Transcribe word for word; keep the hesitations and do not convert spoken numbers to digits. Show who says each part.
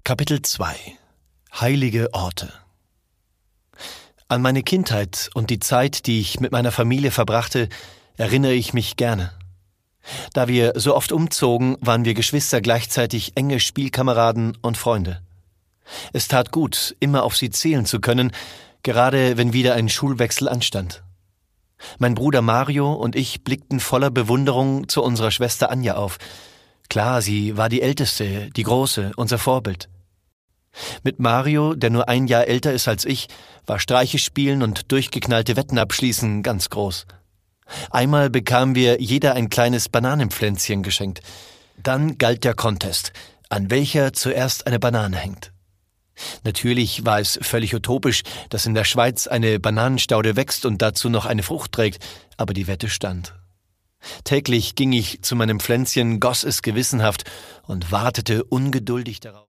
Speaker 1: Kapitel zwei: Heilige Orte. An meine Kindheit und die Zeit, die ich mit meiner Familie verbrachte, erinnere ich mich gerne. Da wir so oft umzogen, waren wir Geschwister gleichzeitig enge Spielkameraden und Freunde. Es tat gut, immer auf sie zählen zu können, gerade wenn wieder ein Schulwechsel anstand. Mein Bruder Mario und ich blickten voller Bewunderung zu unserer Schwester Anja auf. Klar, sie war die Älteste, die Große, unser Vorbild. Mit Mario, der nur ein Jahr älter ist als ich, war Streiche spielen und durchgeknallte Wetten abschließen ganz groß. Einmal bekamen wir jeder ein kleines Bananenpflänzchen geschenkt. Dann galt der Contest, an welcher zuerst eine Banane hängt. Natürlich war es völlig utopisch, dass in der Schweiz eine Bananenstaude wächst und dazu noch eine Frucht trägt, aber die Wette stand. Täglich ging ich zu meinem Pflänzchen, goss es gewissenhaft und wartete ungeduldig darauf.